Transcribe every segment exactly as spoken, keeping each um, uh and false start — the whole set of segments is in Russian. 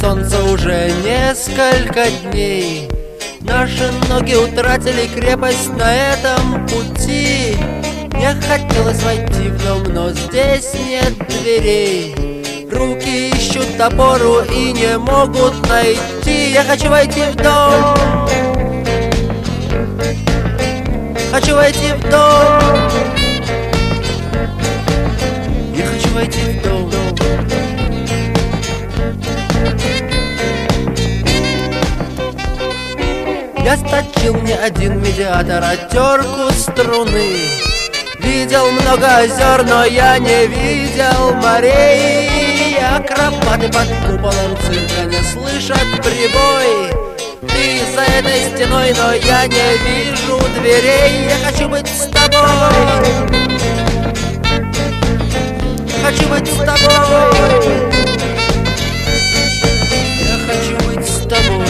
солнца уже несколько дней. Наши ноги утратили крепость на этом пути. Мне хотелось войти в дом, но здесь нет дверей. Руки ищут опору и не могут найти. Я хочу войти в дом. Хочу войти в дом. Я хочу войти в дом. Я сточил не один медиатор, а терку струны. Видел много озер, но я не видел морей. Акробаты под куполом цирка не слышат прибой. Ты за этой стеной, но я не вижу дверей. Я хочу быть с тобой. Хочу быть с тобой. Я хочу быть с тобой.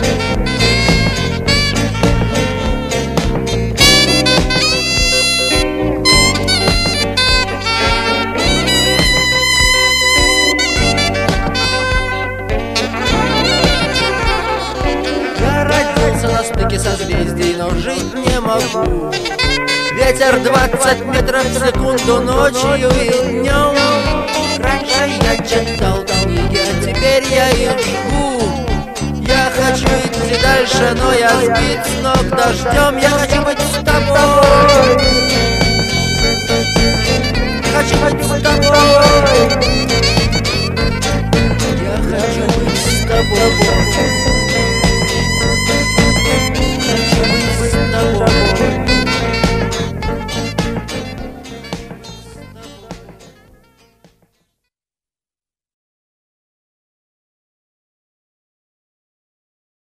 На стыке созвездий, но жить не могу. Ветер двадцать метров в секунду ночью и днем. Раньше я читал книги, а теперь я их жгу. Я хочу идти дальше, но я сбит с ног дождем. Я хочу быть с тобой.